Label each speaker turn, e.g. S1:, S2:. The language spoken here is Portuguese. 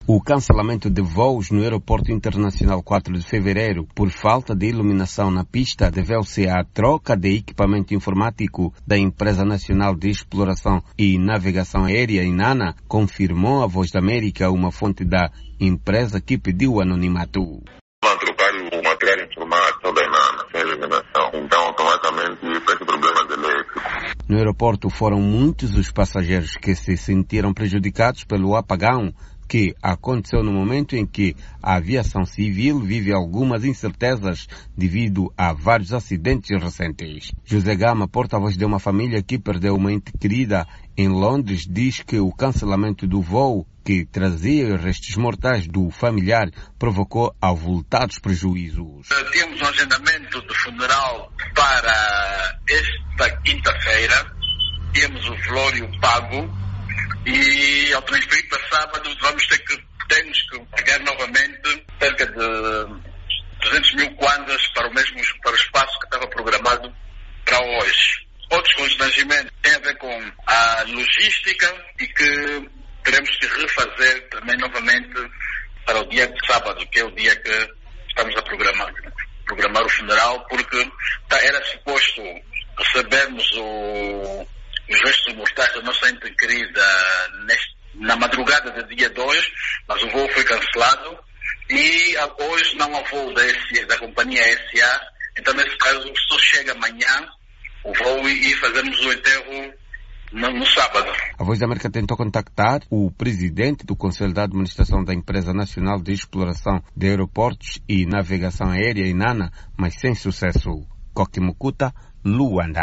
S1: O cancelamento de voos no Aeroporto Internacional 4 de Fevereiro por falta de iluminação na pista deveu-se à troca de equipamento informático da Empresa Nacional de Exploração e Navegação Aérea, INANA, confirmou a Voz da América, uma fonte da empresa que pediu anonimato.
S2: A trocar o material informático da INANA sem iluminação, então automaticamente esse problema de elétrico.
S1: No aeroporto foram muitos os passageiros que se sentiram prejudicados pelo apagão que aconteceu no momento em que a aviação civil vive algumas incertezas devido a vários acidentes recentes. José Gama, porta-voz de uma família que perdeu uma ente querida em Londres, diz que o cancelamento do voo que trazia restos mortais do familiar provocou avultados prejuízos.
S3: Temos um agendamento de funeral para esta quinta-feira, temos o velório pago, e ao transferir para sábado temos que pagar novamente cerca de 200 mil kwanzas para o espaço que estava programado para hoje. Outros constrangimentos têm a ver com a logística e que teremos que refazer também novamente para o dia de sábado, que é o dia que estamos a programar o funeral, porque era suposto recebermos os restos mortais da nossa ente querida na madrugada do dia 2, mas o voo foi cancelado e hoje não há voo da companhia SA, então nesse caso só chega amanhã o voo e fazemos o enterro no sábado.
S1: A Voz da América tentou contactar o presidente do Conselho de Administração da Empresa Nacional de Exploração de Aeroportos e Navegação Aérea, INANA, mas sem sucesso. Koki Mukuta, Luanda.